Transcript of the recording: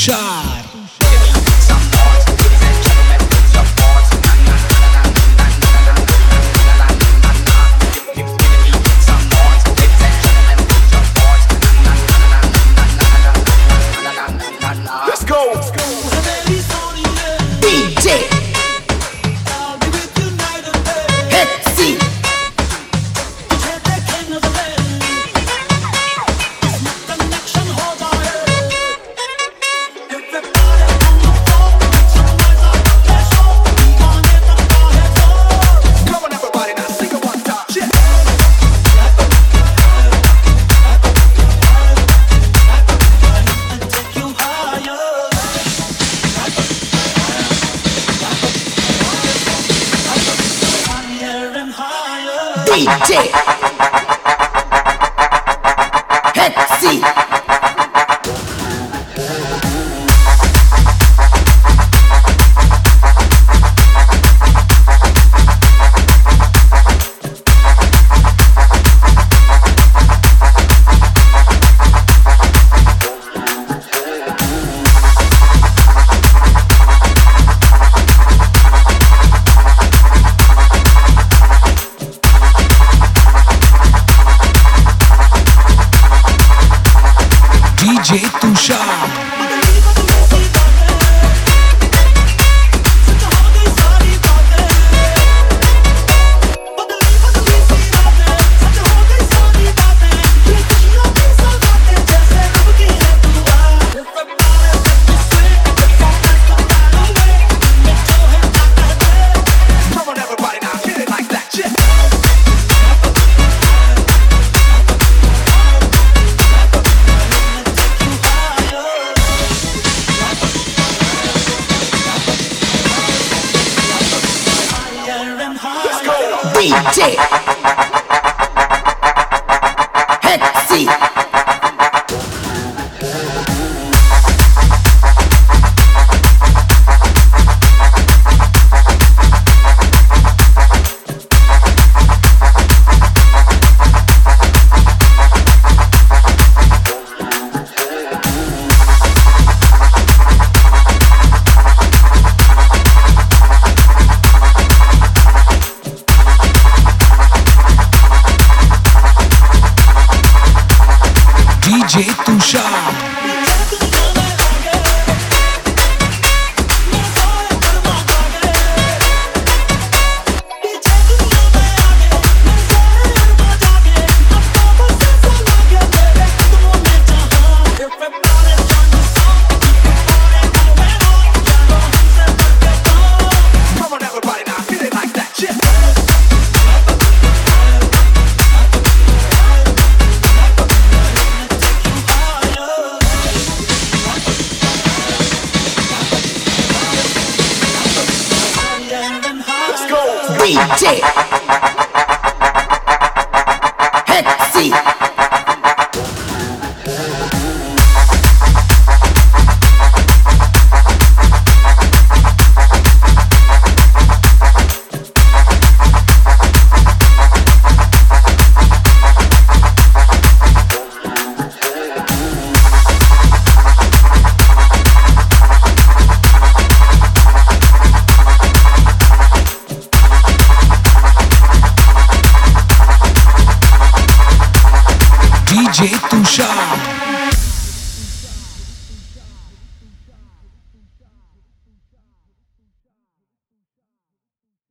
Tushar. Let's go. DJ Hexy Come on, everybody, now sing it one time. Yeah. DJ Hexy DJ Tushar. Come on, everybody, now hit it like that. Yeah. Let's go. DJ Hexy DJ Tushar. Come on, everybody, now hit it like that. Yeah. Let's go. DJ Hexy DJ Tushar.